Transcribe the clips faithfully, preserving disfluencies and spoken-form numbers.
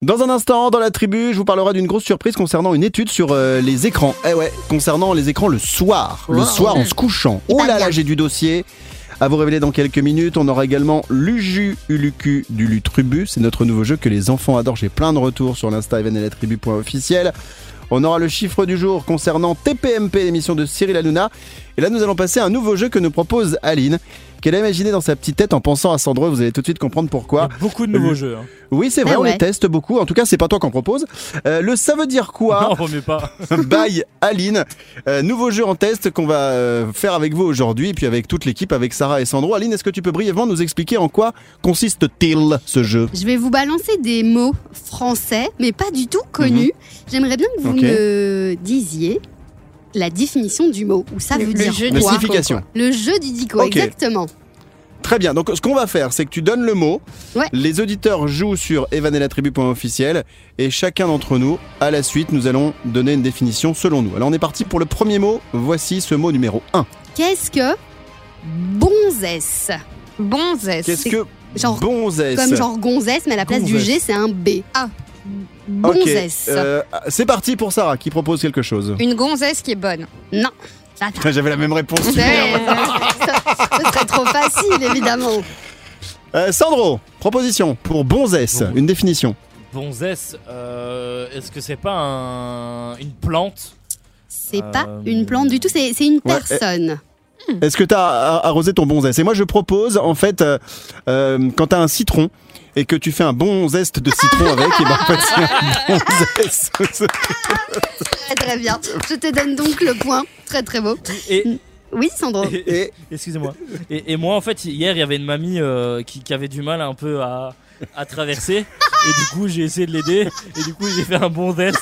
Dans un instant, dans la tribu, je vous parlerai d'une grosse surprise concernant une étude sur euh, les écrans. Eh ouais, concernant les écrans le soir. Le Wow. soir en se couchant. Oh là là, j'ai du dossier à vous révéler dans quelques minutes. On aura également Luju Uluku du Lutrubu. C'est notre nouveau jeu que les enfants adorent. J'ai plein de retours sur l'Insta evan et la tribu point officiel. On aura le chiffre du jour concernant T P M P, l'émission de Cyril Hanouna. Et là, nous allons passer à un nouveau jeu que nous propose Aline, qu'elle a imaginé dans sa petite tête en pensant à Sandro. Vous allez tout de suite comprendre pourquoi. Il y a beaucoup de nouveaux euh, jeux. Hein. Oui, c'est vrai, ah on ouais. les teste beaucoup. En tout cas, c'est pas toi qu'on propose. Euh, le ça veut dire quoi Non, vaut mieux pas. By Aline. Euh, nouveau jeu en test qu'on va euh, faire avec vous aujourd'hui, et puis avec toute l'équipe, avec Sarah et Sandro. Aline, est-ce que tu peux brièvement nous expliquer en quoi consiste-t-il ce jeu? Je vais vous balancer des mots français, mais pas du tout connus. Mm-hmm. J'aimerais bien que vous okay. me disiez la définition du mot, ou ça le, veut le dire jeu quoi. La signification. Le jeu du dico, okay. exactement. Très bien, donc ce qu'on va faire, c'est que tu donnes le mot, ouais. les auditeurs jouent sur evan et la tribu point officiel, et chacun d'entre nous, à la suite, nous allons donner une définition selon nous. Alors on est parti pour le premier mot, voici ce mot numéro un. Qu'est-ce que bonzesse? Bonzesse. Qu'est-ce que genre, bonzesse? Comme genre gonzesse, mais à la place gonzesse. du G, c'est un B. Ah. Bonzesse. Okay. Euh, c'est parti pour Sarah, qui propose quelque chose. Une gonzesse qui est bonne. Non. J'avais la même réponse. Ce serait trop facile, évidemment. Euh, Sandro, proposition pour bonzesse, bon. Une définition. Bonzesse, euh, est-ce que c'est pas un, une plante? C'est euh... pas une plante du tout, c'est, c'est une ouais, personne. Euh, est-ce que tu as arrosé ton bonzesse? Et moi, je propose, en fait, euh, euh, quand tu as un citron et que tu fais un bon zeste de citron avec, et ben en fait, c'est un bonzesse. Très très bien. Je te donne donc le point. Très très beau. Et, oui, Sandro. Et, et, excusez-moi. Et, et moi, en fait, hier, il y avait une mamie euh, qui, qui avait du mal un peu à, à traverser. Et du coup, j'ai essayé de l'aider. Et du coup, j'ai fait un bon zeste.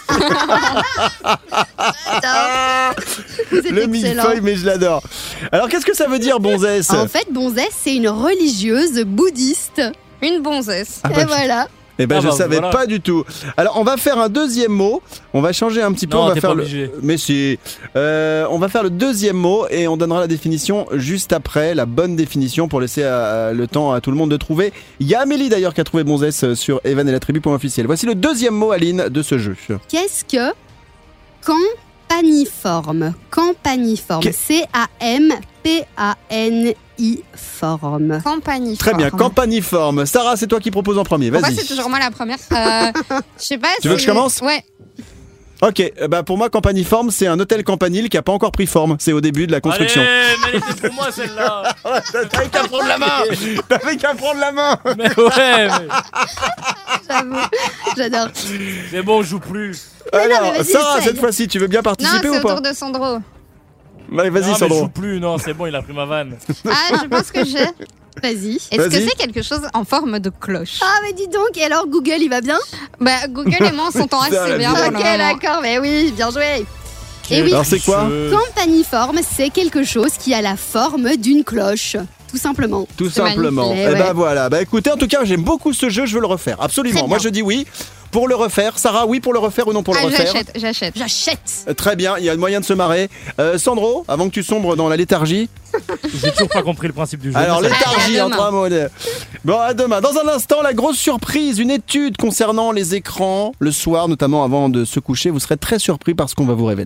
Le millefeuille, mais je l'adore. Alors, qu'est-ce que ça veut dire, bonzesse? En fait, bonzesse, c'est une religieuse bouddhiste. Une bonzesse. Ah bah, et voilà. Eh ben, ah je bah, savais voilà. pas du tout. Alors, on va faire un deuxième mot. On va changer un petit peu. Non, on va t'es faire pas le. Obligé. Mais si. Euh, on va faire le deuxième mot et on donnera la définition juste après, la bonne définition pour laisser à, à, le temps à tout le monde de trouver. Il y a Amélie d'ailleurs qui a trouvé bonzesse sur evan et la tribu point officiel. Voici le deuxième mot, Aline, de ce jeu. Qu'est-ce que campaniforme? Campaniforme. Que... C A M P A N I forme. Campaniforme. Très bien, campaniforme. Sarah, c'est toi qui proposes en premier. Vas-y. Pourquoi c'est toujours moi la première? euh, Je sais pas. Tu veux que je commence? Ouais. Ok, bah pour moi, campaniforme, c'est un hôtel campanile qui a pas encore pris forme. C'est au début de la construction. Allez, mais elle était pour moi celle-là. T'avais qu'à prendre la main. T'avais qu'à prendre la main. Mais ouais. Mais... J'avoue, j'adore. C'est bon, je joue plus. Mais Alors, non, mais Sarah, essaye. cette fois-ci, tu veux bien participer non, ou pas? Non, c'est au tour de Sandro. Allez, vas-y, non, Sandro. Mais je joue plus, non, c'est bon, il a pris ma vanne. Ah, je pense que j'ai. Vas-y. Est-ce Vas-y. que c'est quelque chose en forme de cloche? Ah, mais dis donc, et alors Google, il va bien? Bah, Google et moi, on s'entend assez bien. Ok, d'accord, mais oui, bien joué. Et oui. Alors, c'est quoi? Campaniforme, c'est quelque chose qui a la forme d'une cloche. Tout simplement. Tout simplement. Et eh ouais. ben voilà. Bah écoutez, en tout cas, j'aime beaucoup ce jeu, je veux le refaire. Absolument. Moi, je dis oui. Pour le refaire. Sarah, oui pour le refaire ou non pour ah, le refaire? J'achète, j'achète. J'achète. Très bien, il y a moyen de se marrer. Euh, Sandro, avant que tu sombres dans la léthargie. J'ai toujours pas compris le principe du jeu. Alors, léthargie, ah, en trois mots. Bon, à demain. Dans un instant, la grosse surprise, une étude concernant les écrans, le soir, notamment avant de se coucher. Vous serez très surpris par ce qu'on va vous révéler.